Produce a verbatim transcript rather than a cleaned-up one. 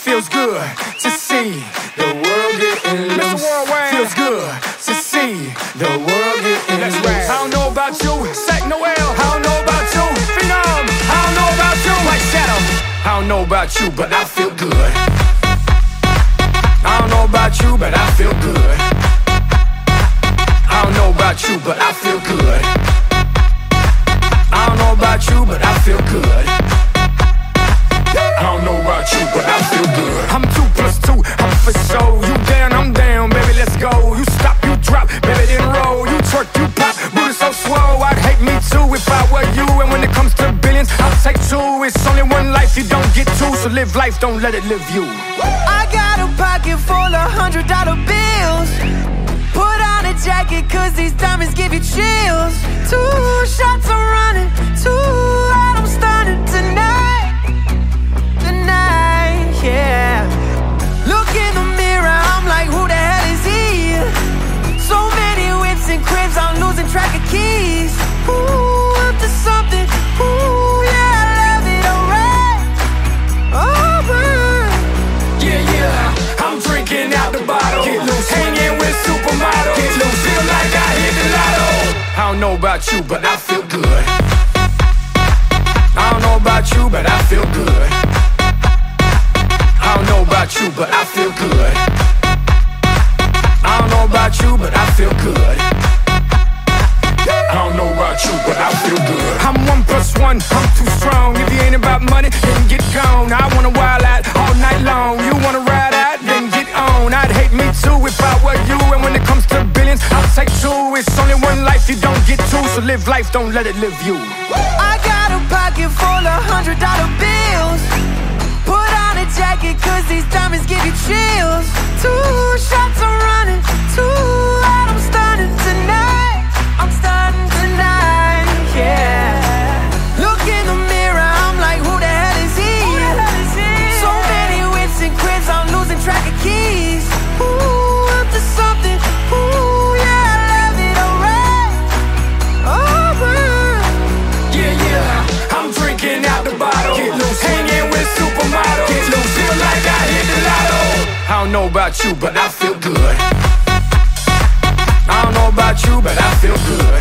Feels good to see the world getting loose. Feels good to see the world getting loose. I don't know about you, Sack Noel. I don't know about you, Phenom. I don't know about you, White Shadow. I don't know about you, but I feel good. I don't know about you, but I feel good. I don't know about you, but I feel good. I don't know about you, but I feel good. I don't know about you, but I feel good. I'm two plus two, I'm for sure. You down, I'm down, baby, let's go. You stop, you drop, baby, then roll. You twerk, you pop, booty so swole. I'd hate me too if I were you. And when it comes to billions, I'll take two. It's only one life, you don't get two. So live life, don't let it live you. I got a pocket full of hundred dollar bills. Put on a jacket, cause these diamonds give you chills. Two shots I'm running, two out I'm stunning tonight. Tonight, yeah. Look in the mirror, I'm like, who the hell is he? So many whips and cribs, I'm losing track of keys. Ooh, up to something, ooh, yeah, I love it, alright. Alright. Yeah, yeah, I'm drinking out the bottle. Get loose, hanging with supermodels. Get loose, feel like I hit the lotto. I don't know about you, but I feel good. I don't know about you, but I feel good. I don't know about you, but I feel good. I don't know about you, but I feel good. I don't know about you, but I feel good. I'm one plus one, I'm too strong. If you ain't about money, then get gone. I wanna wild out all night long. You wanna ride out, then get on. I'd hate me too if I were you. And when it comes to billions, I'll take two. It's only one life, you don't get two. So live life, don't let it live you. I got a pocket full of hundred dollar bills. Put on a jacket, cause these diamonds give you chills. Two shots I'm running, two out I'm stunning tonight. I'm stunning tonight, yeah. Look in the mirror, I'm like, who the hell is he? So many whips and cribs, I'm losing track of keys. Ooh, up to something, ooh, yeah, I love it, alright. Alright. Yeah, yeah, I'm drinking out the bottle. Get loose, hanging with supermodels. Get loose, feel like I hit the lotto. I don't know about you, but I feel good. I don't know about you, but I feel good.